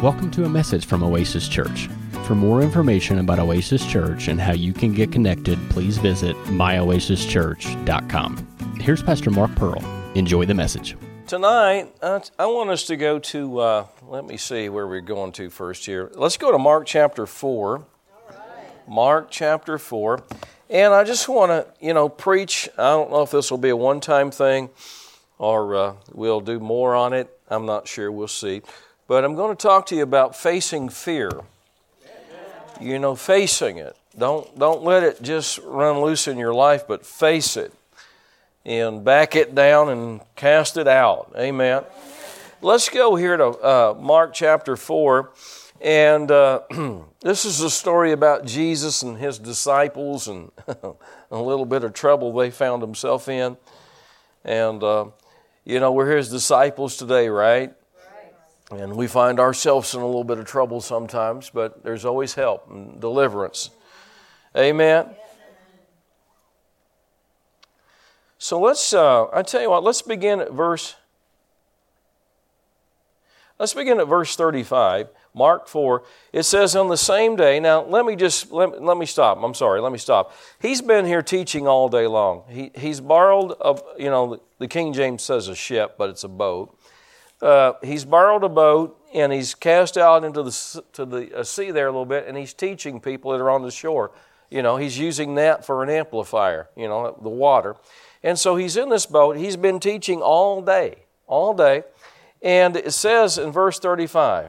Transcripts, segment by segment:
Welcome to a message from Oasis Church. For more information about Oasis Church and how you can get connected, please visit myoasischurch.com. Here's Pastor Mark Pearl. Enjoy the message. Tonight, I want us to go to, let me see where we're going to first here. Let's go to Mark chapter 4. Mark chapter 4. And I just want to, preach. I don't know if this will be a one-time thing or we'll do more on it. I'm not sure. We'll see. But I'm going to talk to you about facing fear. Facing it. Don't let it just run loose in your life, but face it. And back it down and cast it out. Amen. Let's go here to Mark chapter 4. And this is a story about Jesus and his disciples and a little bit of trouble they found himself in. And, we're his disciples today, right? And we find ourselves in a little bit of trouble sometimes, but there's always help and deliverance. Amen? So let's begin at verse 35, Mark 4. It says, on the same day, now let me stop. He's been here teaching all day long. He's borrowed, the King James says a ship, but it's a boat. He's borrowed a boat, and he's cast out into the sea there a little bit, and he's teaching people that are on the shore. He's using that for an amplifier, the water. And so he's in this boat. He's been teaching all day. And it says in verse 35,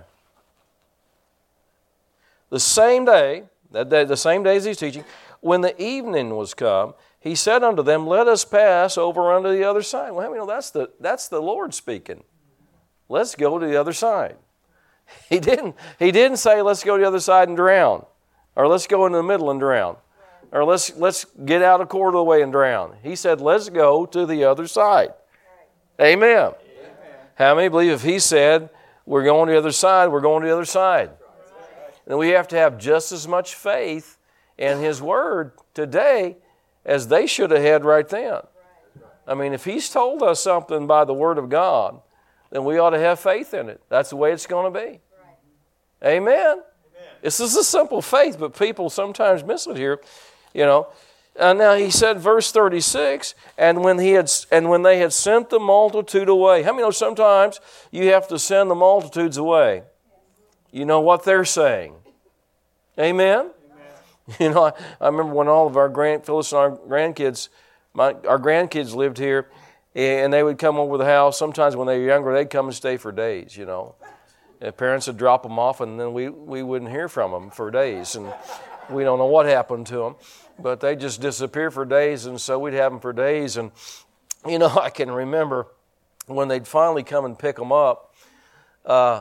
the same day as he's teaching, when the evening was come, he said unto them, let us pass over unto the other side. Well, that's the Lord speaking. Let's go to the other side. He didn't say let's go to the other side and drown, or let's go in the middle and drown, or let's get out a quarter of the way and drown. He said let's go to the other side. Amen. How many believe if he said we're going to the other side, we're going to the other side? And we have to have just as much faith in his word today as they should have had right then. I mean, if he's told us something by the word of God, then we ought to have faith in it. That's the way it's going to be. Right. Amen? This is a simple faith, but people sometimes miss it here. And now he said, verse 36, and when they had sent the multitude away. How many know sometimes you have to send the multitudes away? You know what they're saying. Amen? I remember when all of our Phyllis and our grandkids lived here, and they would come over the house. Sometimes when they were younger, they'd come and stay for days, And parents would drop them off, and then we wouldn't hear from them for days. And we don't know what happened to them. But they just disappear for days, and so we'd have them for days. And, I can remember when they'd finally come and pick them up, I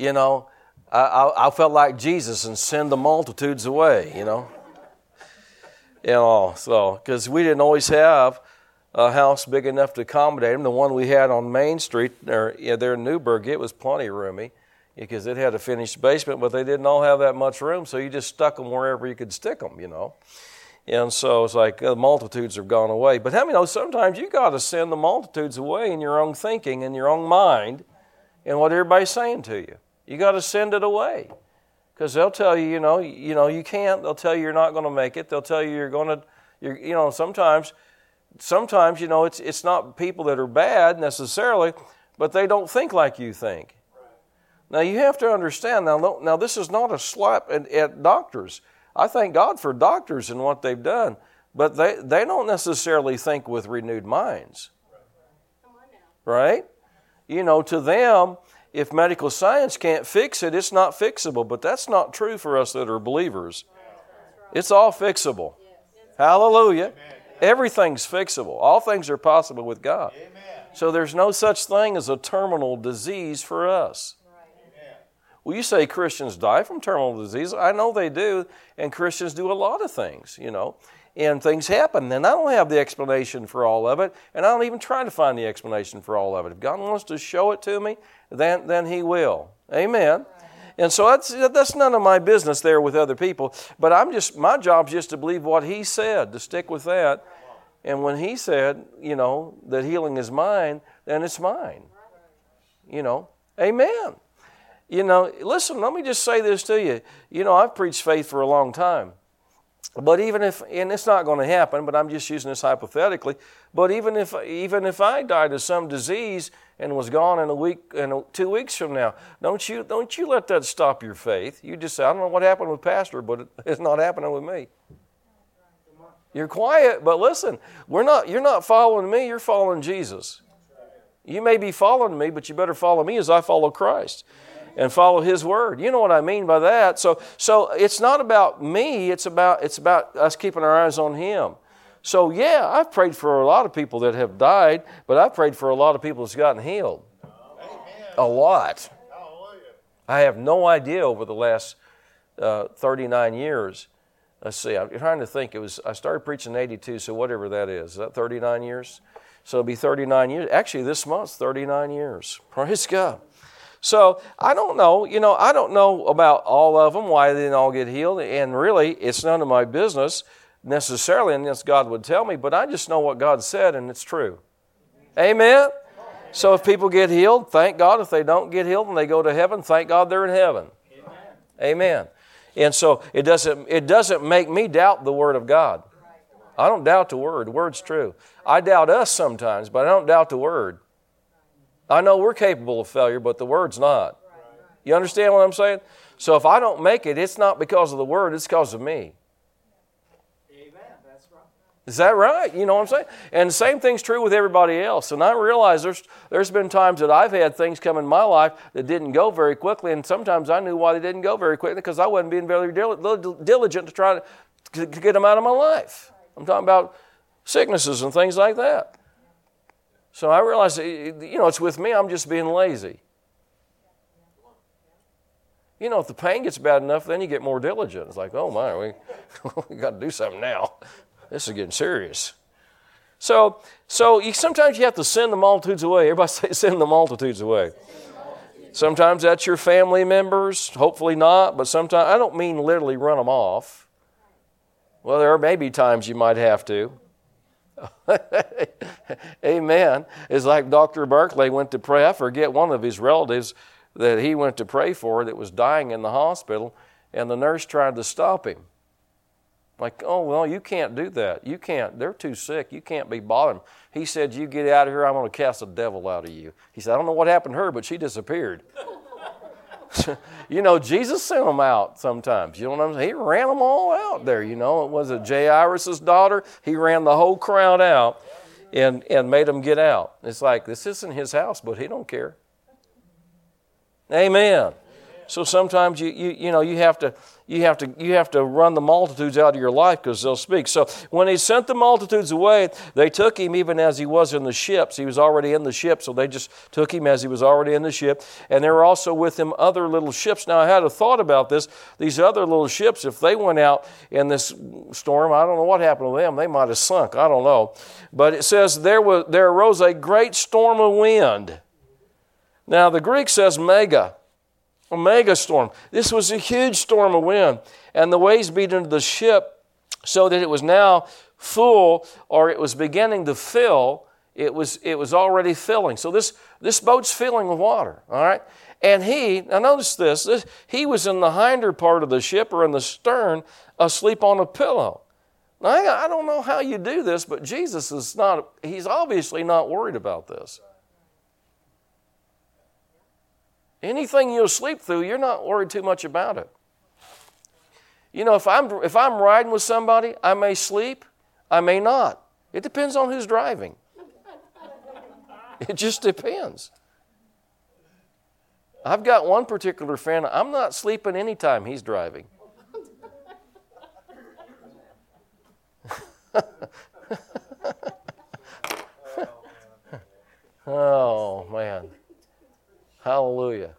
felt like Jesus and send the multitudes away, So, because we didn't always have a house big enough to accommodate them. The one we had on Main Street there in Newburgh, it was plenty roomy because it had a finished basement, but they didn't all have that much room, so you just stuck them wherever you could stick them, And so it's like the multitudes have gone away. But how many know sometimes you got to send the multitudes away in your own thinking, in your own mind, and what everybody's saying to you. You got to send it away because they'll tell you, you can't. They'll tell you you're not going to make it. They'll tell you you're going to, sometimes, it's not people that are bad necessarily, but they don't think like you think. Now, you have to understand, now this is not a slap at doctors. I thank God for doctors and what they've done, but they don't necessarily think with renewed minds. Right? To them, if medical science can't fix it, it's not fixable, but that's not true for us that are believers. It's all fixable. Hallelujah. Everything's fixable. All things are possible with God. So there's no such thing as a terminal disease for us. Well, you say Christians die from terminal disease. I know they do, and Christians do a lot of things, and things happen. And I don't have the explanation for all of it, and I don't even try to find the explanation for all of it. If God wants to show it to me, then He will. Amen. And so that's none of my business there with other people. But my job's just to believe what He said, to stick with that. And when He said, that healing is mine, then it's mine. Amen. You know, listen, let me just say this to you. You know, I've preached faith for a long time. But even if, and it's not going to happen, but I'm just using this hypothetically, but even if I died of some disease and was gone in a week, 2 weeks from now, don't you let that stop your faith. You just say, I don't know what happened with Pastor, but it's not happening with me. You're quiet, but listen, you're not following me, you're following Jesus. You may be following me, but you better follow me as I follow Christ and follow His Word. You know what I mean by that. So it's not about me, it's about us keeping our eyes on Him. So yeah, I've prayed for a lot of people that have died, but I've prayed for a lot of people that's gotten healed. A lot. I have no idea over the last 39 years. Let's see, I'm trying to think. I started preaching in 82, so whatever that is that 39 years? So it'll be 39 years. Actually, this month's 39 years. Praise God. So I don't know. You know, I don't know about all of them, why they didn't all get healed. And really, it's none of my business necessarily, unless God would tell me. But I just know what God said, and it's true. Amen? So if people get healed, thank God. If they don't get healed and they go to heaven, thank God they're in heaven. Amen. And so it doesn't make me doubt the Word of God. I don't doubt the Word. The Word's true. I doubt us sometimes, but I don't doubt the Word. I know we're capable of failure, but the Word's not. You understand what I'm saying? So if I don't make it, it's not because of the Word, it's because of me. Is that right? You know what I'm saying? And the same thing's true with everybody else. And I realize there's been times that I've had things come in my life that didn't go very quickly, and sometimes I knew why they didn't go very quickly because I wasn't being very diligent to try to get them out of my life. I'm talking about sicknesses and things like that. So I realize, you know, it's with me, I'm just being lazy. You know, if the pain gets bad enough, then you get more diligent. It's like, oh my, we got to do something now. This is getting serious. So sometimes you have to send the multitudes away. Everybody say, send the multitudes away. Sometimes that's your family members. Hopefully not. But sometimes, I don't mean literally run them off. Well, there may be times you might have to. Amen. It's like Dr. Barclay went to pray. I forget one of his relatives that he went to pray for that was dying in the hospital, and the nurse tried to stop him. Like, oh, well, you can't do that. You can't. They're too sick. You can't be bothering them. He said, you get out of here, I'm going to cast the devil out of you. He said, I don't know what happened to her, but she disappeared. You know, Jesus sent them out sometimes. You know what I'm saying? He ran them all out there, you know. It was Jairus' daughter. He ran the whole crowd out and made them get out. It's like, this isn't his house, but he don't care. Amen. So sometimes you have to run the multitudes out of your life because they'll speak. So when he sent the multitudes away, they took him even as he was in the ships. He was already in the ship, so they just took him as he was already in the ship. And there were also with him other little ships. Now I had a thought about this. These other little ships, if they went out in this storm, I don't know what happened to them. They might have sunk. I don't know. But it says there arose a great storm of wind. Now the Greek says mega. A mega storm. This was a huge storm of wind, and the waves beat into the ship so that it was now full, or it was beginning to fill. It was already filling. So this boat's filling with water. All right, and now notice this. He was in the hinder part of the ship, or in the stern, asleep on a pillow. Now I don't know how you do this, but Jesus is not. He's obviously not worried about this. Anything you'll sleep through, you're not worried too much about it. You know, if I'm riding with somebody, I may sleep, I may not. It depends on who's driving. It just depends. I've got one particular friend, I'm not sleeping anytime he's driving. Oh, man. Hallelujah.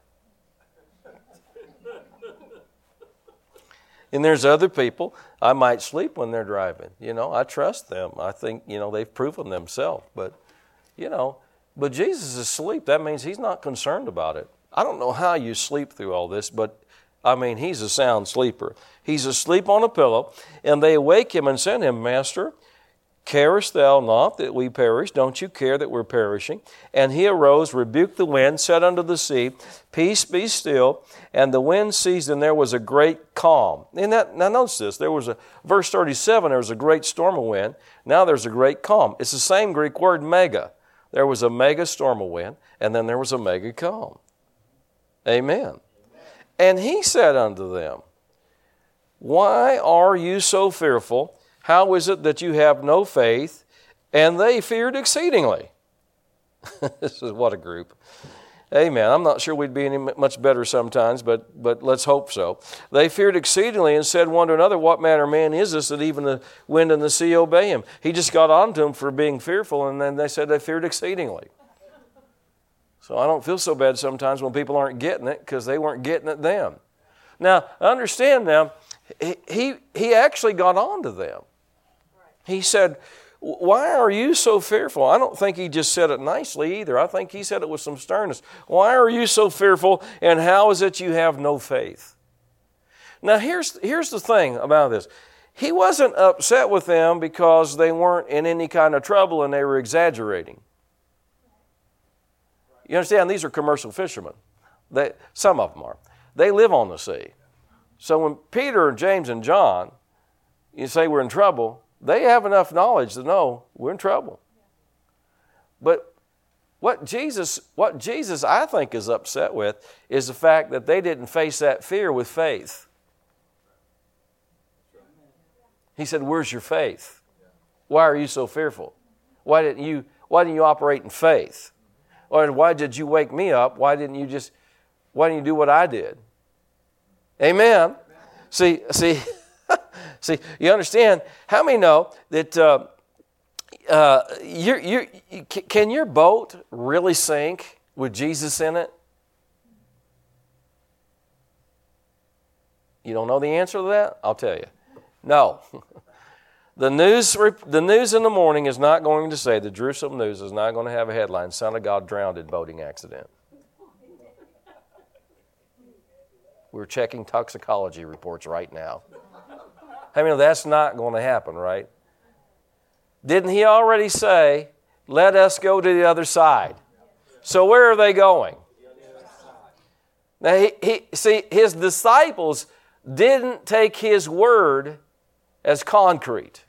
And there's other people, I might sleep when they're driving. You know, I trust them. I think, you know, they've proven themselves. But, you know, but Jesus is asleep. That means he's not concerned about it. I don't know how you sleep through all this, but, I mean, he's a sound sleeper. He's asleep on a pillow, and they awake him and said to him, Master, Carest thou not that we perish? Don't you care that we're perishing? And he arose, rebuked the wind, said unto the sea, Peace, be still. And the wind ceased, and there was a great calm. Now notice this. Verse 37, there was a great storm of wind. Now there's a great calm. It's the same Greek word, mega. There was a mega storm of wind, and then there was a mega calm. Amen. And he said unto them, Why are you so fearful? How is it that you have no faith? And they feared exceedingly. This is what a group. Amen. I'm not sure we'd be any much better sometimes, but let's hope so. They feared exceedingly and said one to another, What manner of man is this that even the wind and the sea obey him? He just got on to them for being fearful, and then they said they feared exceedingly. So I don't feel so bad sometimes when people aren't getting it because they weren't getting it then. Now, understand now, he actually got on to them. He said, Why are you so fearful? I don't think he just said it nicely either. I think he said it with some sternness. Why are you so fearful, and how is it you have no faith? Now, here's the thing about this. He wasn't upset with them because they weren't in any kind of trouble and they were exaggerating. You understand? These are commercial fishermen. Some of them are. They live on the sea. So when Peter and James and John, you say we're in trouble, they have enough knowledge to know we're in trouble. But what Jesus, I think, is upset with is the fact that they didn't face that fear with faith. He said, Where's your faith? Why are you so fearful? Why didn't you operate in faith? Or why did you wake me up? Why didn't you do what I did? Amen. See, you understand? How many know that can your boat really sink with Jesus in it? You don't know the answer to that? I'll tell you. No. The news in the morning is not going to say, the Jerusalem News is not going to have a headline, Son of God drowned in boating accident. We're checking toxicology reports right now. I mean, that's not going to happen, right? Didn't he already say, let us go to the other side? So where are they going? Now, his disciples didn't take his word as concrete,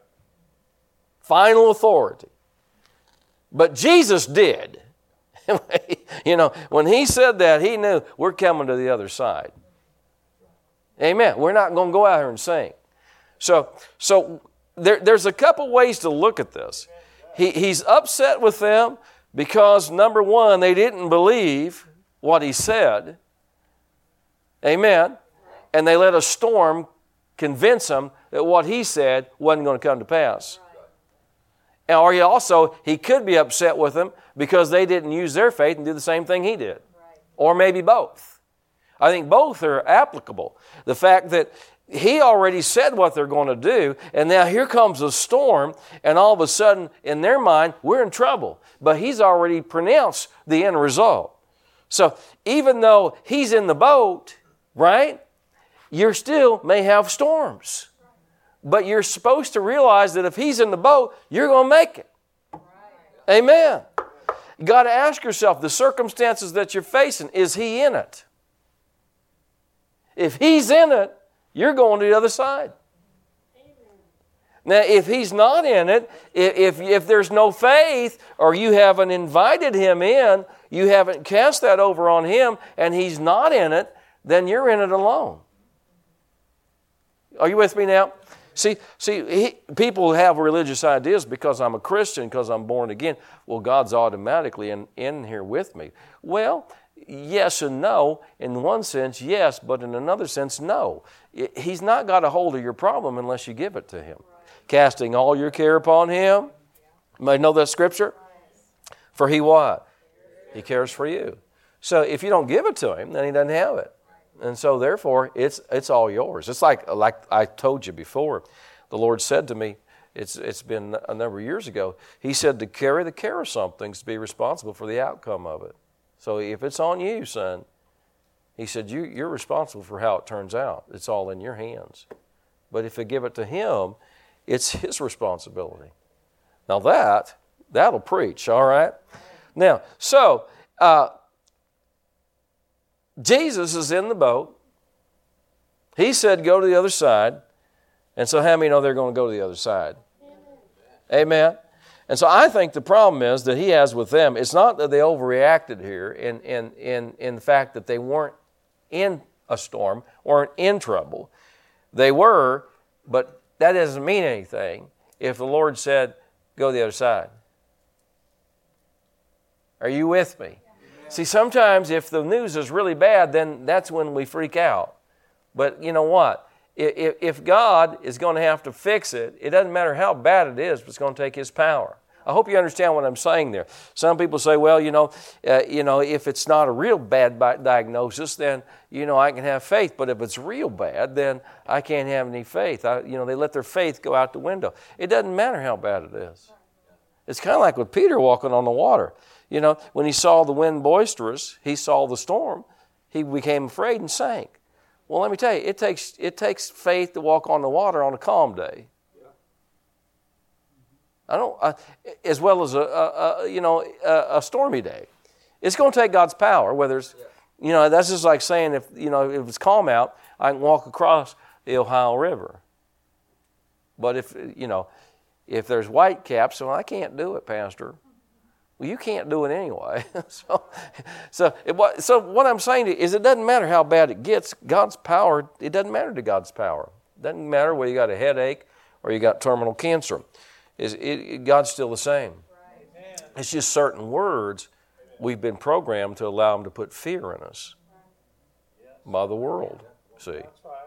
final authority. But Jesus did. When he said that, he knew we're coming to the other side. Amen. We're not going to go out here and sing. So there's a couple ways to look at this. He's upset with them because, number one, they didn't believe what he said. Amen. And they let a storm convince him that what he said wasn't going to come to pass. Or he could be upset with them because they didn't use their faith and do the same thing he did. Right. Or maybe both. I think both are applicable. The fact that he already said what they're going to do, and now here comes a storm, and all of a sudden, in their mind, we're in trouble. But he's already pronounced the end result. So even though he's in the boat, right, you still may have storms. But you're supposed to realize that if he's in the boat, you're going to make it. Right. Amen. You got to ask yourself, the circumstances that you're facing, is he in it? If he's in it, you're going to the other side. Amen. Now, if he's not in it, if there's no faith, or you haven't invited him in, you haven't cast that over on him, and he's not in it, then you're in it alone. Are you with me now? See, people have religious ideas because I'm a Christian, because I'm born again. Well, God's automatically in here with me. Well, yes and no. In one sense, yes, but in another sense, no. He's not got a hold of your problem unless you give it to him. Casting all your care upon him. You might know that scripture. For he what? He cares for you. So if you don't give it to him, then he doesn't have it. And so therefore, it's all yours. It's like I told you before. The Lord said to me, it's been a number of years ago, he said to carry the care of something is to be responsible for the outcome of it. So if it's on you, son, he said, you're responsible for how it turns out. It's all in your hands. But if you give it to him, It's His responsibility. Now that'll preach, all right? Now, so Jesus is in the boat. He said, go to the other side. And so how many know they're going to go to the other side? Amen. And so I think the problem is that He has with them, it's not that they overreacted here in the fact that they weren't in a storm, weren't in trouble. They were, but that doesn't mean anything if the Lord said, go to the other side. Are you with me? See, sometimes if the news is really bad, then that's when we freak out. But you know what? If God is going to have to fix it, it doesn't matter how bad it is, but it's going to take His power. I hope you understand what I'm saying there. Some people say, well, if it's not a real bad diagnosis, then, I can have faith. But if it's real bad, then I can't have any faith. They let their faith go out the window. It doesn't matter how bad it is. It's kind of like with Peter walking on the water. When he saw the wind boisterous, he saw the storm, he became afraid and sank. Well, let me tell you, it takes faith to walk on the water on a calm day. As well as a stormy day. It's going to take God's power. Whether it's, that's just like saying if it's calm out, I can walk across the Ohio River. But if there's white caps, well, I can't do it, Pastor. Well, you can't do it anyway. So what I'm saying to you is it doesn't matter how bad it gets. God's power, it doesn't matter to God's power. It doesn't matter whether you got a headache or you got terminal cancer. God's still the same. Right. It's just certain words we've been programmed to allow Him to put fear in us by the world. See?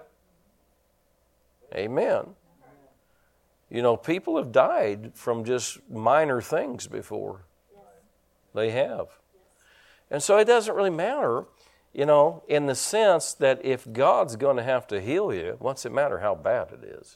Amen. People have died from just minor things before. They have. And so it doesn't really matter, in the sense that if God's going to have to heal you, what's it matter how bad it is?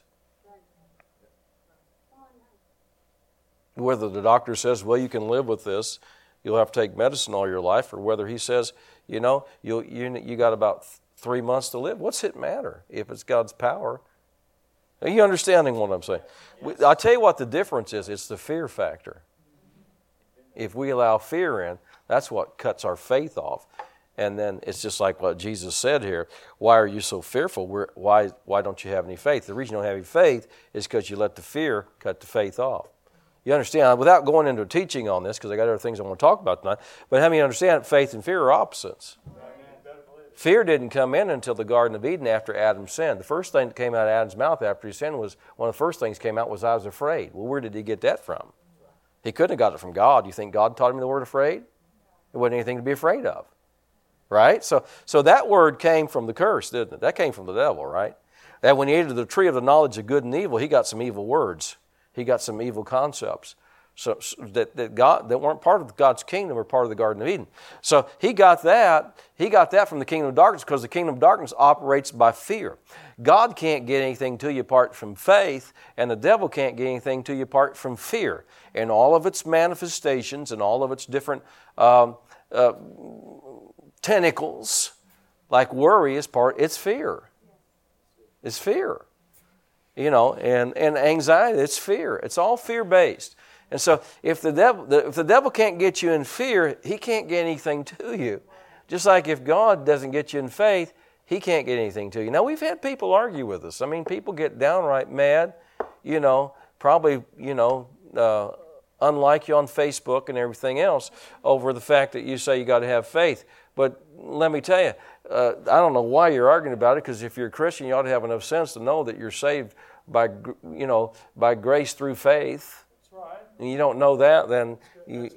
Whether the doctor says, well, you can live with this, you'll have to take medicine all your life, or whether he says, you got about 3 months to live. What's it matter if it's God's power? Are you understanding what I'm saying? I'll tell you what the difference is. It's the fear factor. If we allow fear in, that's what cuts our faith off. And then it's just like what Jesus said here. Why are you so fearful? Why don't you have any faith? The reason you don't have any faith is because you let the fear cut the faith off. You understand? Without going into teaching on this, because I got other things I want to talk about tonight, but how many understand faith and fear are opposites? Fear didn't come in until the Garden of Eden after Adam sinned. The first thing that came out of Adam's mouth after he sinned was, one of the first things came out was, I was afraid. Well, where did he get that from? He couldn't have got it from God. You think God taught him the word afraid? There wasn't anything to be afraid of. Right? So that word came from the curse, didn't it? That came from the devil, right? That when he ate of the tree of the knowledge of good and evil, he got some evil words. He got some evil concepts that weren't part of God's kingdom or part of the Garden of Eden. So he got that. He got that from the kingdom of darkness because the kingdom of darkness operates by fear. God can't get anything to you apart from faith, and the devil can't get anything to you apart from fear. And all of its manifestations and all of its different tentacles, like worry it's fear. It's fear. And anxiety, it's fear. It's all fear-based. And so if the devil can't get you in fear, he can't get anything to you. Just like if God doesn't get you in faith, he can't get anything to you. Now, we've had people argue with us. I mean, people get downright mad, probably, unlike you on Facebook and everything else, over the fact that you say you got to have faith. But let me tell you, I don't know why you're arguing about it, because if you're a Christian, you ought to have enough sense to know that you're saved by grace through faith. That's right. And you don't know that, then you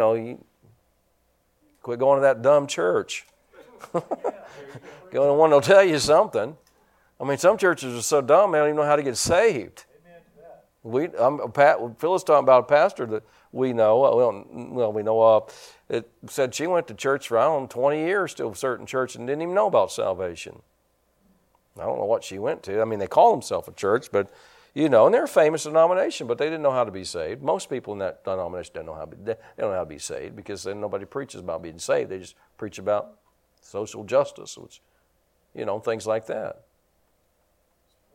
quit going to that dumb church. Going to one that'll tell you something. I mean, some churches are so dumb they don't even know how to get saved. Phyllis talking about a pastor that we know. We know of. It said she went to church for 20 years to a certain church and didn't even know about salvation. I don't know what she went to. I mean, they call themselves a church, but and they're a famous denomination, but they didn't know how to be saved. Most people in that denomination don't know how to be saved, because then nobody preaches about being saved. They just preach about social justice, which, things like that.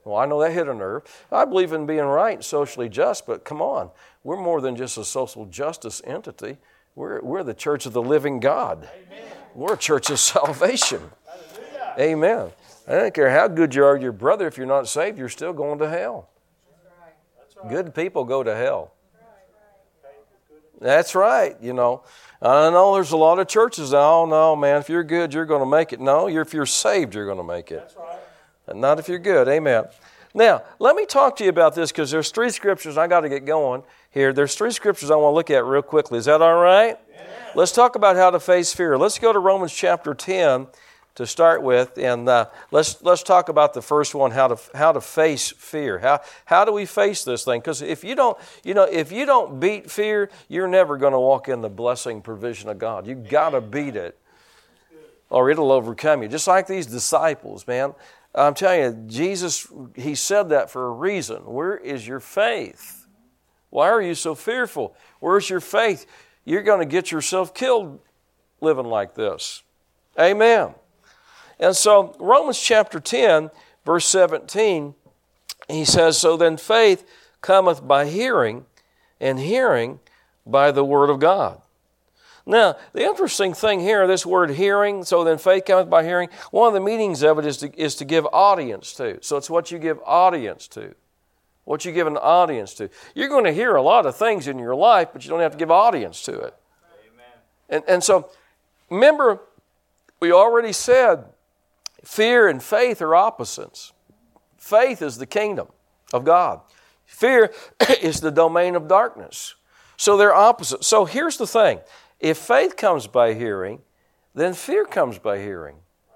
Well, I know that hit a nerve. I believe in being right and socially just, but come on. We're more than just a social justice entity. We're the church of the living God. Amen. We're a church of salvation. Hallelujah. Amen. I don't care how good you are to your brother. If you're not saved, you're still going to hell. That's right. Good people go to hell. That's right, I know there's a lot of churches that, oh, no, man, if you're good, you're going to make it. No, if you're saved, you're going to make it. That's right. And not if you're good. Amen. Now, let me talk to you about this because there's 3 scriptures. I got to get going here. There's 3 scriptures I want to look at real quickly. Is that all right? Yeah. Let's talk about how to face fear. Let's go to Romans chapter 10 to start with, and let's talk about the first one, how to face fear. How do we face this thing? Because if you don't beat fear, you're never going to walk in the blessing provision of God. You've got to beat it, or it'll overcome you. Just like these disciples, man. I'm telling you, Jesus, He said that for a reason. Where is your faith? Why are you so fearful? Where's your faith? You're going to get yourself killed living like this. Amen. And so Romans chapter 10, verse 17, he says, so then faith cometh by hearing, and hearing by the word of God. Now, the interesting thing here, this word hearing, so then faith cometh by hearing, one of the meanings of it is to give audience to. So it's what you give audience to. What you give an audience to. You're going to hear a lot of things in your life, but you don't have to give audience to it. Amen. And so, remember, we already said fear and faith are opposites. Faith is the kingdom of God. Fear is the domain of darkness. So they're opposite. So here's the thing. If faith comes by hearing, then fear comes by hearing.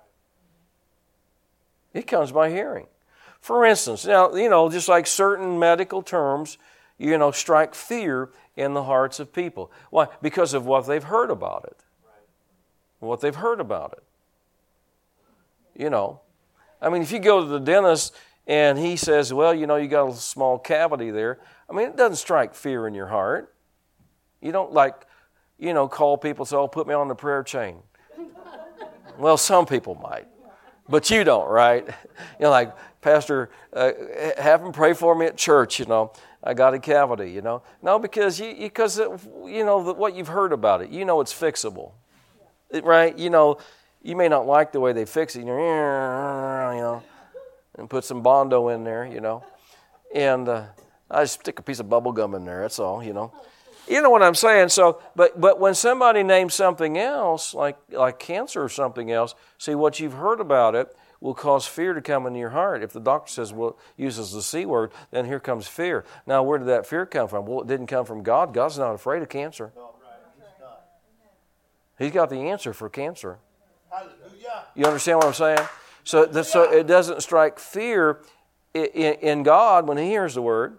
It comes by hearing. For instance, now, just like certain medical terms, strike fear in the hearts of people. Why? Because of what they've heard about it. What they've heard about it. If you go to the dentist and he says, well, you got a small cavity there. It doesn't strike fear in your heart. You don't call people and say, oh, put me on the prayer chain. Well, some people might, but you don't, right? Pastor, have them pray for me at church, I got a cavity, No, because what you've heard about it, it's fixable, right? You may not like the way they fix it, and put some Bondo in there, and I just stick a piece of bubble gum in there, that's all, You know what I'm saying? So, but when somebody names something else, like cancer or something else, see, what you've heard about it will cause fear to come into your heart. If the doctor says, well, uses the C word, then here comes fear. Now, where did that fear come from? Well, it didn't come from God. God's not afraid of cancer. No, right. He's not. He's got the answer for cancer. Hallelujah. You understand what I'm saying? So it doesn't strike fear in God when He hears the word.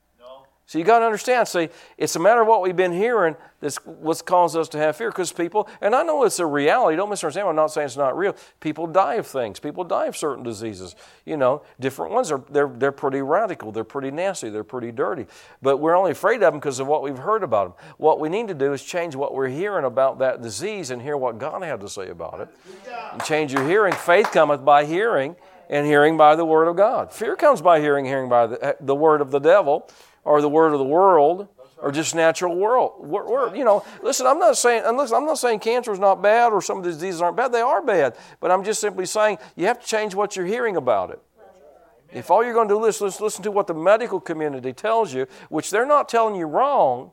So you got to understand, see, it's a matter of what we've been hearing that's what's caused us to have fear. Because people, and I know it's a reality, don't misunderstand, I'm not saying it's not real. People die of things. People die of certain diseases. Different ones, they're pretty radical, they're pretty nasty, they're pretty dirty. But we're only afraid of them because of what we've heard about them. What we need to do is change what we're hearing about that disease and hear what God had to say about it. And change your hearing. Faith cometh by hearing, and hearing by the word of God. Fear comes by hearing, hearing by the word of the devil, or the word of the world, or just natural world. Listen, I'm not saying cancer is not bad or some of the diseases aren't bad. They are bad. But I'm just simply saying you have to change what you're hearing about it. If all you're going to do is listen to what the medical community tells you, which they're not telling you wrong,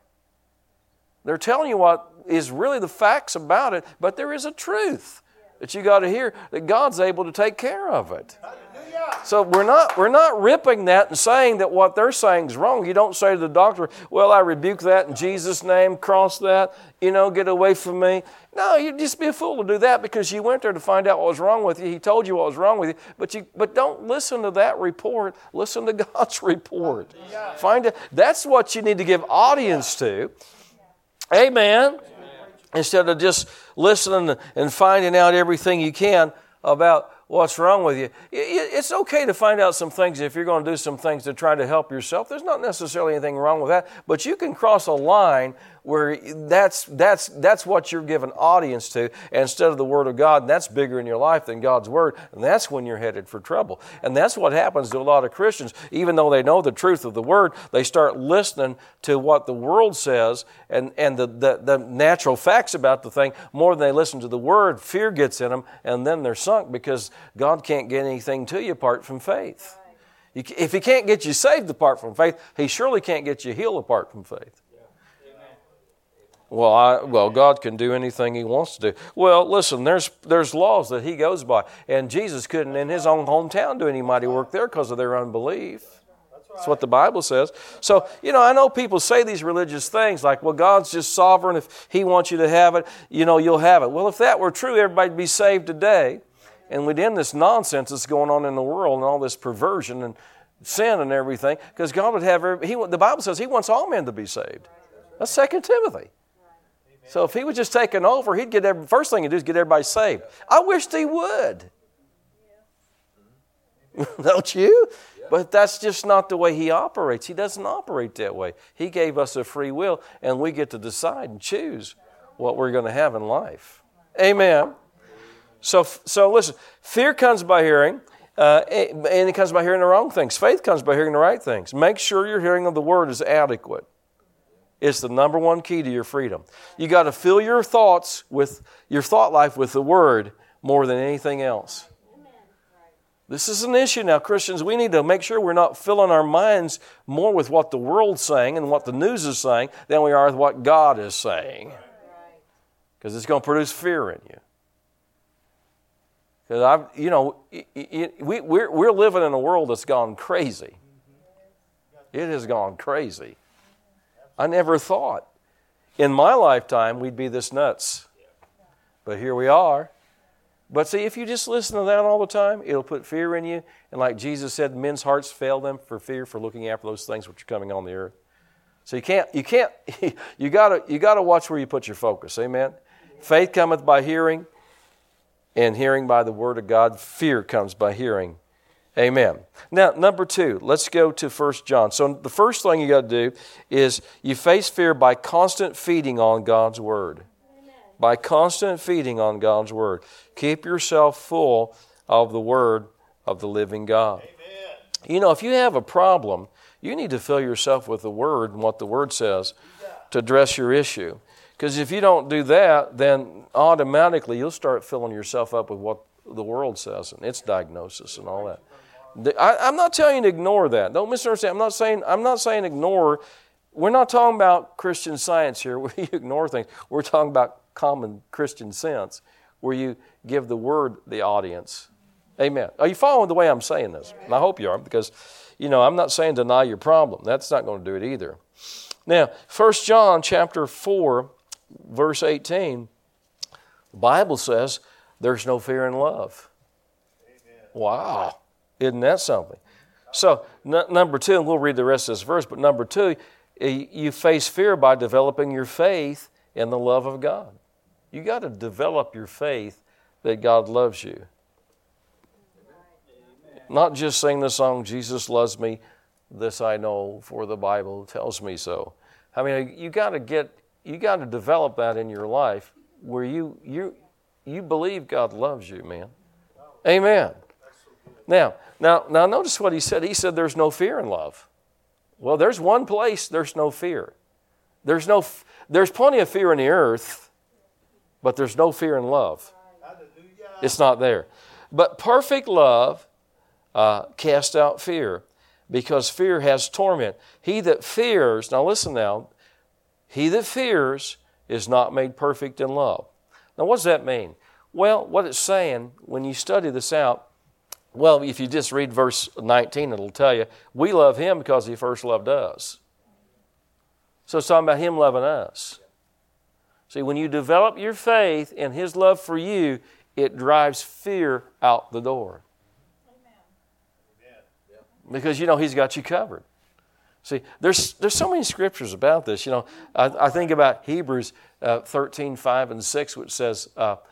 they're telling you what is really the facts about it, but there is a truth that you got to hear, that God's able to take care of it. So we're not ripping that and saying that what they're saying is wrong. You don't say to the doctor, well, I rebuke that in Jesus' name, cross that, get away from me. No, you'd just be a fool to do that because you went there to find out what was wrong with you. He told you what was wrong with you, but don't listen to that report. Listen to God's report. Find it. That's what you need to give audience to. Amen. Instead of just listening and finding out everything you can about what's wrong with you. It's okay to find out some things if you're going to do some things to try to help yourself. There's not necessarily anything wrong with that, but you can cross a line where that's what you're giving audience to instead of the Word of God, and that's bigger in your life than God's Word, and that's when you're headed for trouble. And that's what happens to a lot of Christians. Even though they know the truth of the Word, they start listening to what the world says and the natural facts about the thing more than they listen to the Word. Fear gets in them, and then they're sunk because God can't get anything to you apart from faith. If He can't get you saved apart from faith, He surely can't get you healed apart from faith. Well, God can do anything He wants to do. Well, listen, there's laws that He goes by, and Jesus couldn't in His own hometown do any mighty work there because of their unbelief. That's what the Bible says. So, I know people say these religious things like, well, God's just sovereign. If He wants you to have it, you'll have it. Well, if that were true, everybody'd be saved today. And we'd end this nonsense that's going on in the world and all this perversion and sin and everything, because God would have, the Bible says He wants all men to be saved. That's 2 Timothy. So if He was just taking over, He'd first thing He'd do is get everybody saved. I wished He would. Don't you? But that's just not the way He operates. He doesn't operate that way. He gave us a free will, and we get to decide and choose what we're going to have in life. Amen. So listen, fear comes by hearing, and it comes by hearing the wrong things. Faith comes by hearing the right things. Make sure your hearing of the Word is adequate. It's the number one key to your freedom. You got to fill your thoughts with your thought life with the Word more than anything else. This is an issue now, Christians. We need to make sure we're not filling our minds more with what the world's saying and what the news is saying than we are with what God is saying. Because it's going to produce fear in you. Because we're living in a world that's gone crazy. It has gone crazy. I never thought in my lifetime we'd be this nuts. But here we are. But see, if you just listen to that all the time, it'll put fear in you. And like Jesus said, men's hearts fail them for fear for looking after those things which are coming on the earth. So you gotta watch where you put your focus. Amen. Faith cometh by hearing, and hearing by the Word of God. Fear comes by hearing. Amen. Now, number 2, let's go to 1 John. So the first thing you got to do is you face fear by constant feeding on God's Word. Amen. By constant feeding on God's Word. Keep yourself full of the Word of the living God. Amen. If you have a problem, you need to fill yourself with the Word and what the Word says to address your issue. Because if you don't do that, then automatically you'll start filling yourself up with what the world says and its diagnosis and all that. I'm not telling you to ignore that. Don't misunderstand. I'm not saying ignore. We're not talking about Christian Science here where you ignore things. We're talking about common Christian sense where you give the Word the audience. Amen. Are you following the way I'm saying this? And I hope you are, because I'm not saying deny your problem. That's not going to do it either. Now, 1 John chapter 4, verse 18, the Bible says there's no fear in love. Amen. Wow. Isn't that something? So, number 2, and we'll read the rest of this verse, but number 2, you face fear by developing your faith in the love of God. You got to develop your faith that God loves you. Amen. Not just sing the song, Jesus loves me, this I know, for the Bible tells me so. I mean, you got to develop that in your life where you believe God loves you, man. Amen. Now notice what he said. He said there's no fear in love. Well, there's one place there's no fear. There's plenty of fear in the earth, but there's no fear in love. It's not there. But perfect love casts out fear, because fear has torment. He that fears, now listen now, he that fears is not made perfect in love. Now, what does that mean? Well, what it's saying, when you study this out, well, if you just read verse 19, it'll tell you, we love Him because He first loved us. So it's talking about Him loving us. See, when you develop your faith in His love for you, it drives fear out the door. Because He's got you covered. See, there's so many scriptures about this. I think about Hebrews 13, 5, and 6, which says,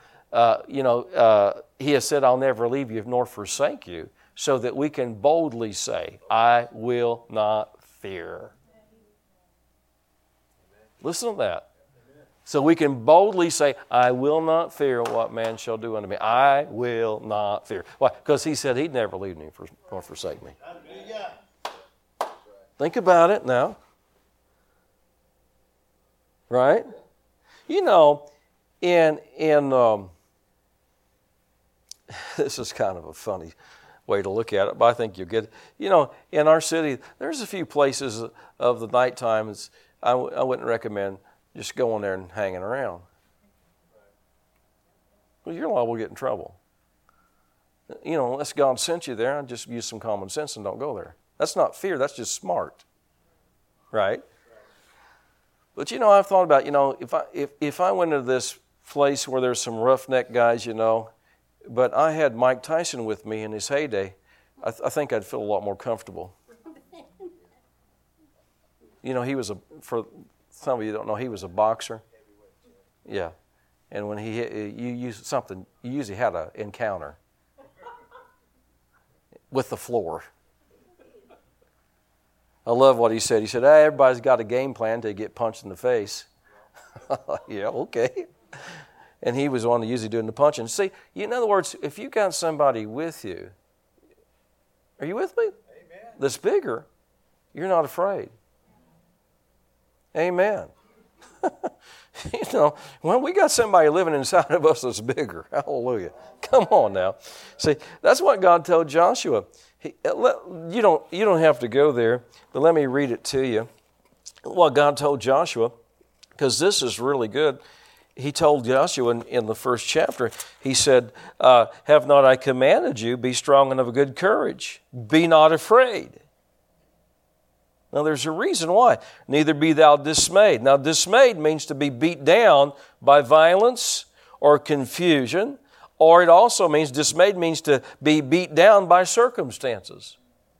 He has said, I'll never leave you nor forsake you, so that we can boldly say, I will not fear. Listen to that. So we can boldly say, I will not fear what man shall do unto me. I will not fear. Why? Because he said he'd never leave me nor forsake me. Think about it now. Right? You know, in this is kind of a funny way to look at it, but I think you'll get it. You know, in our city, there's a few places of the night times I wouldn't recommend just going there and hanging around. Well, you're liable to get in trouble. You know, unless God sent you there, just use some common sense and don't go there. That's not fear, that's just smart. Right? But you know, I've thought about, you know, if I went to this place where there's some roughneck guys, you know, but I had Mike Tyson with me in his heyday, I think I'd feel a lot more comfortable. You know, for some of you don't know, he was a boxer. Yeah. And when he hit, you used something, you usually had an encounter with the floor. I love what he said. He said, hey, everybody's got a game plan till you get punched in the face. Yeah, okay. And he was the one usually doing the punching. See, in other words, if you got somebody with you, are you with me? Amen. That's bigger, you're not afraid. Amen. You know, when we got somebody living inside of us that's bigger, hallelujah. Come on now. See, that's what God told Joshua. You don't have to go there, but let me read it to you. What God told Joshua, because this is really good. He told Joshua in the first chapter, he said, have not I commanded you, be strong and of a good courage. Be not afraid. Now there's a reason why. Neither be thou dismayed. Now dismayed means to be beat down by violence or confusion, or it also means, dismayed means to be beat down by circumstances.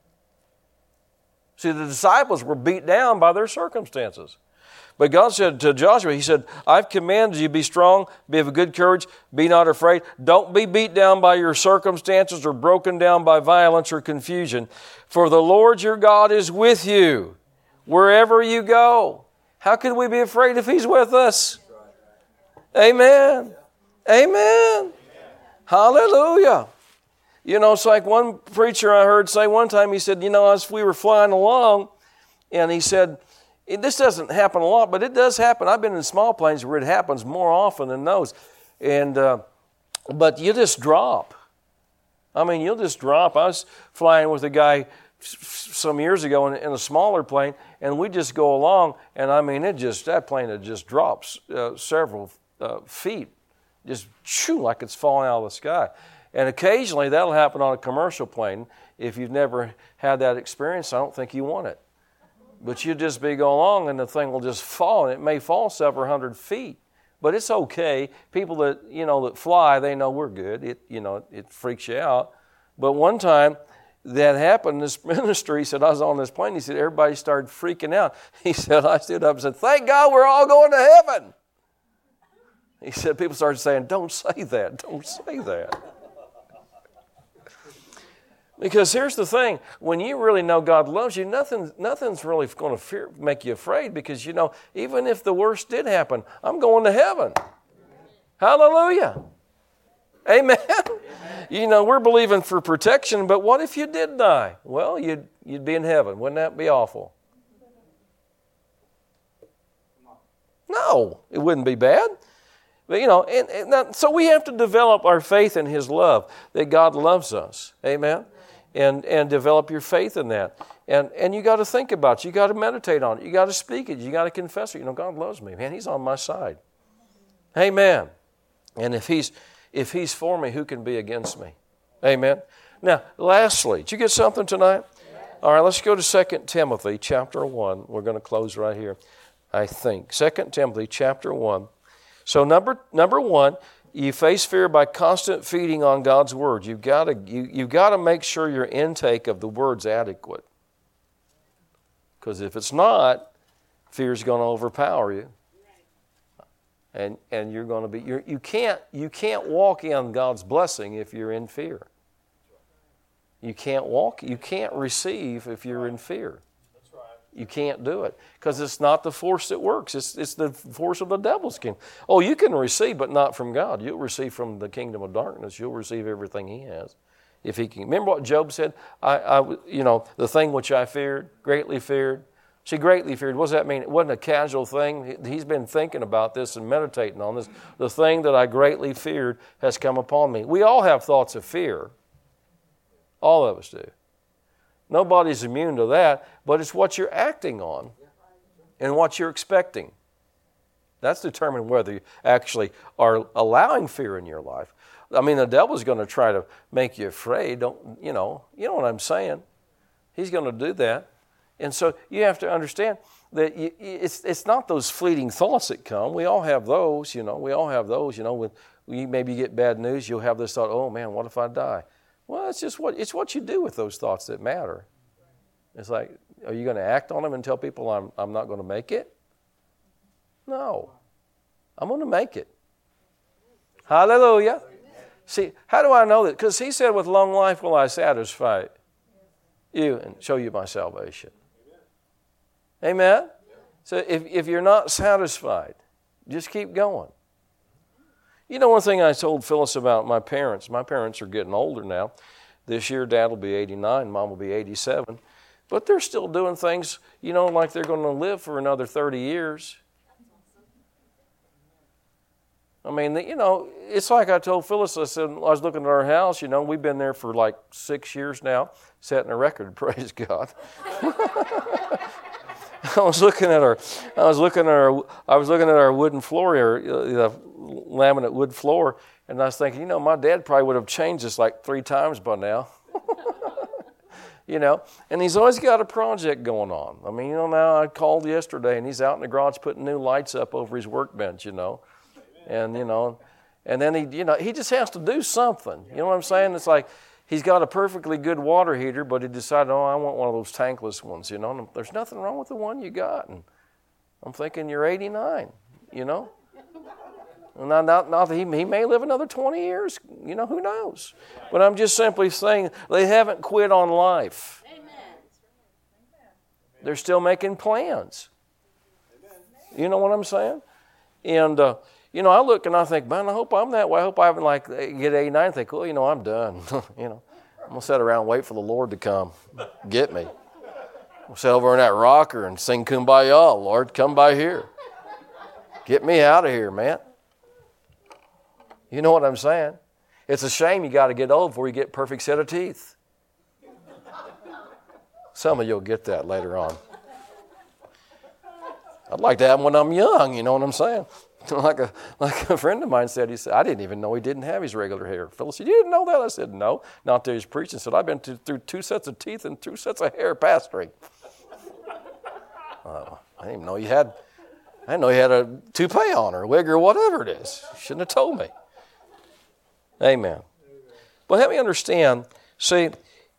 See, the disciples were beat down by their circumstances. But God said to Joshua, he said, I've commanded you, be strong, be of a good courage, be not afraid. Don't be beat down by your circumstances or broken down by violence or confusion. For the Lord your God is with you wherever you go. How can we be afraid if He's with us? Amen. Amen. Hallelujah. You know, it's like one preacher I heard say one time, he said, you know, as we were flying along, and he said, this doesn't happen a lot, but it does happen. I've been in small planes where it happens more often than those. And but you just drop. I mean, you'll just drop. I was flying with a guy some years ago in a smaller plane, and we just go along, and I mean, that plane just drops several feet, just shoo, like it's falling out of the sky. And occasionally that'll happen on a commercial plane. If you've never had that experience, I don't think you want it. But you just be going along and the thing will just fall, and it may fall several hundred feet. But it's okay. People that fly, they know we're good. It freaks you out. But one time that happened in this ministry, he said, I was on this plane. He said, everybody started freaking out. He said, I stood up and said, thank God we're all going to heaven. He said, people started saying, don't say that. Don't say that. Because here's the thing, when you really know God loves you, nothing's really going to make you afraid, because you know, even if the worst did happen, I'm going to heaven. Hallelujah. Amen. You know, we're believing for protection, but what if you did die? Well, you'd be in heaven. Wouldn't that be awful? No, it wouldn't be bad. But, you know, so we have to develop our faith in His love, that God loves us. Amen. And develop your faith in that. And you got to think about it. You got to meditate on it. You got to speak it. You got to confess it. You know, God loves me. Man, He's on my side. Amen. And if He's for me, who can be against me? Amen. Now, lastly, did you get something tonight? All right, let's go to 2 Timothy chapter 1. We're going to close right here, I think. 2 Timothy chapter 1. So number one, you face fear by constant feeding on God's Word. You've got to make sure your intake of the Word's adequate. Because if it's not, fear's going to overpower you. And you're going to be you can't walk in God's blessing if you're in fear. You can't receive if you're in fear. You can't do it because it's not the force that works. It's the force of the devil's kingdom. Oh, you can receive, but not from God. You'll receive from the kingdom of darkness. You'll receive everything he has. If he can. Remember what Job said? The thing which I feared, greatly feared. See, greatly feared, what does that mean? It wasn't a casual thing. He's been thinking about this and meditating on this. The thing that I greatly feared has come upon me. We all have thoughts of fear. All of us do. Nobody's immune to that, but it's what you're acting on and what you're expecting. That's determined whether you actually are allowing fear in your life. I mean, the devil's going to try to make you afraid. You know what I'm saying? He's going to do that. And so you have to understand that it's not those fleeting thoughts that come. We all have those, We all have those, When maybe you get bad news, you'll have this thought, oh man, what if I die? Well, it's what you do with those thoughts that matter. It's like, are you going to act on them and tell people I'm not going to make it? No. I'm going to make it. Hallelujah. See, how do I know that? Because he said, with long life will I satisfy you and show you my salvation. Amen? So if you're not satisfied, just keep going. One thing I told Phyllis about my parents are getting older now. This year, Dad will be 89, Mom will be 87. But they're still doing things, like they're going to live for another 30 years. I mean, it's like I told Phyllis, I said, I was looking at our house, we've been there for like 6 years now, setting a record, praise God. I was looking at our wooden floor here, the laminate wood floor, and I was thinking, my dad probably would have changed this like 3 times by now. And he's always got a project going on. I mean, now I called yesterday and he's out in the garage putting new lights up over his workbench, and then he just has to do something. You know what I'm saying? It's like he's got a perfectly good water heater, but he decided, I want one of those tankless ones, And there's nothing wrong with the one you got. And I'm thinking, you're 89, And not that he may live another 20 years, who knows? But I'm just simply saying they haven't quit on life. Amen. They're still making plans. You know what I'm saying? And, I look and I think, man, I hope I'm that way. I hope I haven't get 89 and think, well, I'm done. I'm going to sit around and wait for the Lord to come get me. I'll sit over in that rocker and sing Kumbaya, Lord, come by here. Get me out of here, man. You know what I'm saying? It's a shame you got to get old before you get a perfect set of teeth. Some of you will get that later on. I'd like to have them when I'm young, you know what I'm saying? Like a friend of mine said, he said, I didn't even know he didn't have his regular hair. Phyllis said, you didn't know that? I said, no, not till he was preaching. He said, I've been through 2 sets of teeth and 2 sets of hair pastoring. I didn't even know you had a toupee on or a wig or whatever it is. You shouldn't have told me. Amen. But help me understand, see,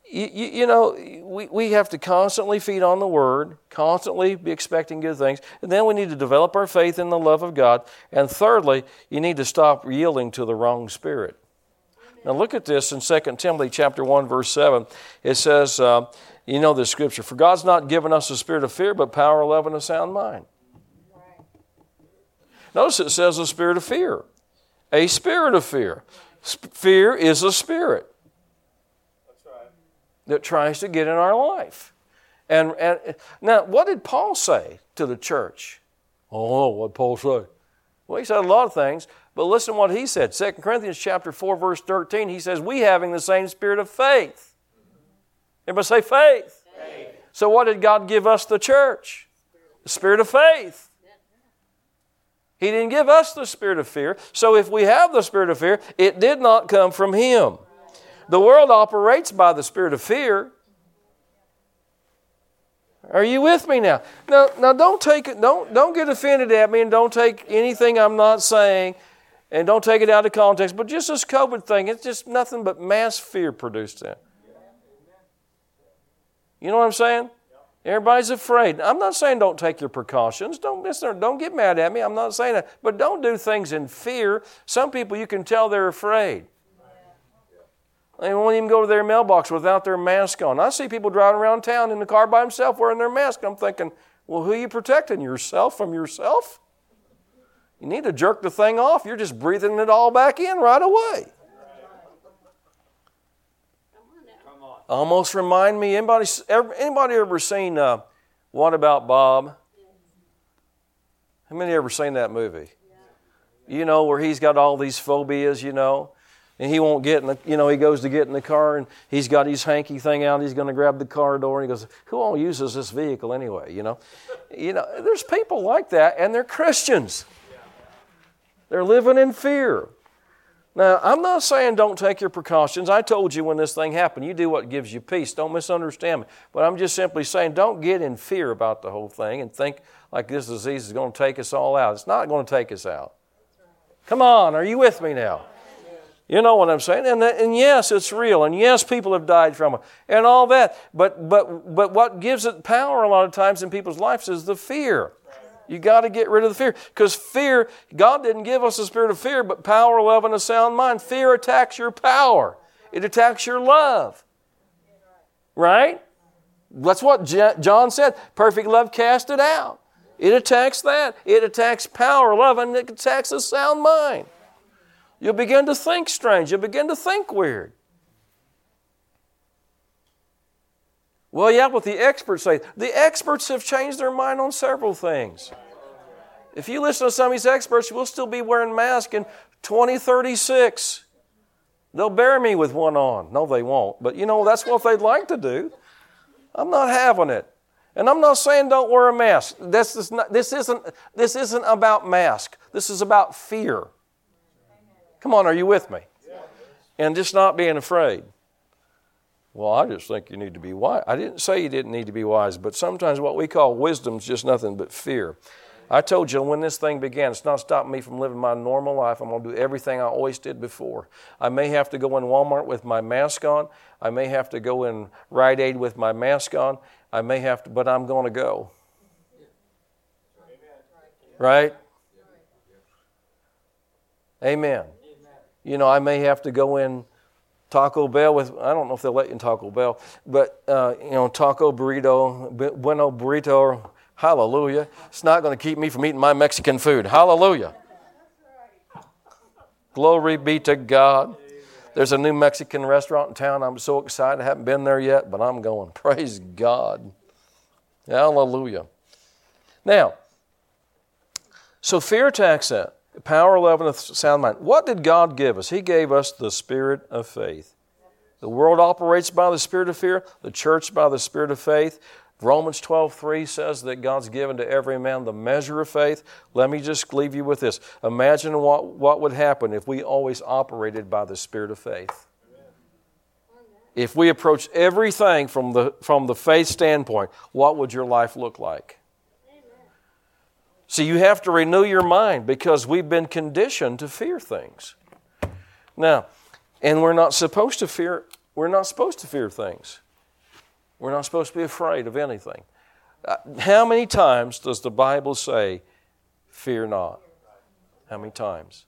we have to constantly feed on the Word, constantly be expecting good things, and then we need to develop our faith in the love of God. And thirdly, you need to stop yielding to the wrong spirit. Now look at this in 2 Timothy chapter 1, verse 7. It says, the scripture, for God's not given us a spirit of fear, but power, love, and a sound mind. Notice it says a spirit of fear. A spirit of fear. Fear is a spirit that tries to get in our life. And now, what did Paul say to the church? Oh, what did Paul say? Well, he said a lot of things, but listen to what he said. 2 Corinthians chapter 4, verse 13, he says, we having the same spirit of faith. Everybody say faith. Faith. So what did God give us, the church? The spirit of faith. He didn't give us the spirit of fear. So if we have the spirit of fear, it did not come from Him. The world operates by the spirit of fear. Are you with me now? Now don't take it. Don't get offended at me, and don't take anything I'm not saying, and don't take it out of context. But just this COVID thing, it's just nothing but mass fear produced that. You know what I'm saying? Everybody's afraid. I'm not saying don't take your precautions. Don't get mad at me. I'm not saying that. But don't do things in fear. Some people, you can tell they're afraid. They won't even go to their mailbox without their mask on. I see people driving around town in the car by themselves wearing their mask. I'm thinking, well, who are you protecting? Yourself from yourself? You need to jerk the thing off. You're just breathing it all back in right away. Almost remind me, anybody ever seen What About Bob? How many ever seen that movie? You know, where he's got all these phobias, you know, and he won't get in the, you know, he goes to get in the car and he's got his hanky thing out, he's going to grab the car door and he goes, who all uses this vehicle anyway, you know? There's people like that and they're Christians. They're living in fear. Now, I'm not saying don't take your precautions. I told you when this thing happened, you do what gives you peace. Don't misunderstand me. But I'm just simply saying don't get in fear about the whole thing and think like this disease is going to take us all out. It's not going to take us out. Come on, are you with me now? You know what I'm saying? And yes, it's real. And yes, people have died from it and all that. But what gives it power a lot of times in people's lives is the fear. You got to get rid of the fear. Because fear, God didn't give us a spirit of fear, but power, love, and a sound mind. Fear attacks your power. It attacks your love. Right? That's what John said. Perfect love cast it out. It attacks that. It attacks power, love, and it attacks a sound mind. You'll begin to think strange. You'll begin to think weird. Well, yeah, what the experts say. The experts have changed their mind on several things. If you listen to some of these experts, we'll still be wearing masks in 2036. They'll bury me with one on. No, they won't. But, that's what they'd like to do. I'm not having it. And I'm not saying don't wear a mask. This isn't about mask. This is about fear. Come on, are you with me? And just not being afraid. Well, I just think you need to be wise. I didn't say you didn't need to be wise, but sometimes what we call wisdom is just nothing but fear. I told you when this thing began, it's not stopping me from living my normal life. I'm going to do everything I always did before. I may have to go in Walmart with my mask on. I may have to go in Rite Aid with my mask on. I may have to, but I'm going to go. Right? Amen. I may have to go in Taco Bell with, I don't know if they'll let you in Taco Bell, but, taco burrito, bueno burrito, hallelujah. It's not going to keep me from eating my Mexican food. Hallelujah. Glory be to God. There's a new Mexican restaurant in town. I'm so excited. I haven't been there yet, but I'm going. Praise God. Hallelujah. Now, so fear attacks that. Power, love, and a sound mind. What did God give us? He gave us the spirit of faith. The world operates by the spirit of fear. The church by the spirit of faith. Romans 12:3 says that God's given to every man the measure of faith. Let me just leave you with this. Imagine what would happen if we always operated by the spirit of faith. If we approach everything from the faith standpoint, what would your life look like? See, you have to renew your mind because we've been conditioned to fear things. Now, and we're not supposed to fear things. We're not supposed to be afraid of anything. How many times does the Bible say, fear not? How many times?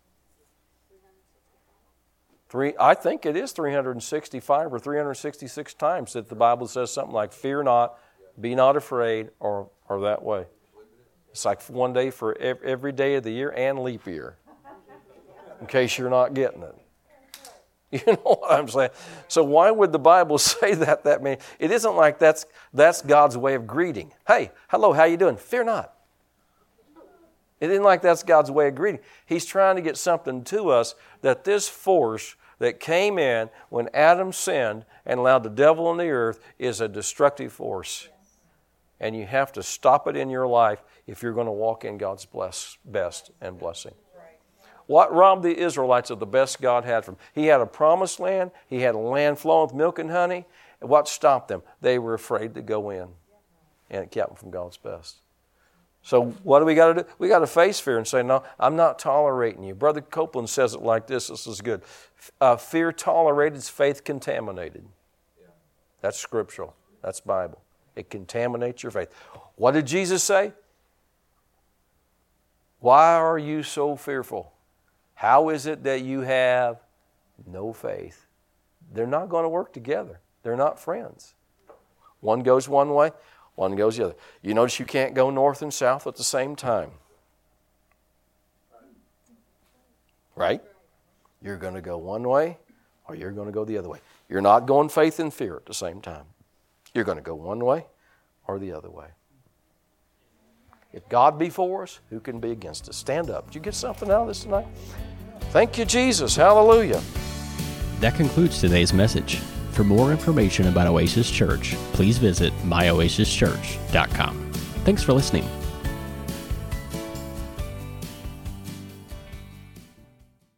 I think it is 365 or 366 times that the Bible says something like, fear not, be not afraid, or that way. It's like one day for every day of the year and leap year, in case you're not getting it. You know what I'm saying? So why would the Bible say that? It isn't like that's God's way of greeting. Hey, hello, how you doing? Fear not. It isn't like that's God's way of greeting. He's trying to get something to us that this force that came in when Adam sinned and allowed the devil on the earth is a destructive force. And you have to stop it in your life if you're going to walk in God's best and blessing. What robbed the Israelites of the best God had for them? He had a promised land. He had a land flowing with milk and honey. And what stopped them? They were afraid to go in. And it kept them from God's best. So what do we got to do? We got to face fear and say, no, I'm not tolerating you. Brother Copeland says it like this. This is good. Fear tolerated is faith contaminated. That's scriptural. That's Bible. It contaminates your faith. What did Jesus say? Why are you so fearful? How is it that you have no faith? they're not going to work together. They're not friends. One goes one way, one goes the other. You notice you can't go north and south at the same time. Right? You're going to go one way or you're going to go the other way. You're not going faith and fear at the same time. You're going to go one way or the other way. If God be for us, who can be against us? Stand up. Did you get something out of this tonight? Thank you, Jesus. Hallelujah. That concludes today's message. For more information about Oasis Church, please visit myoasischurch.com. Thanks for listening.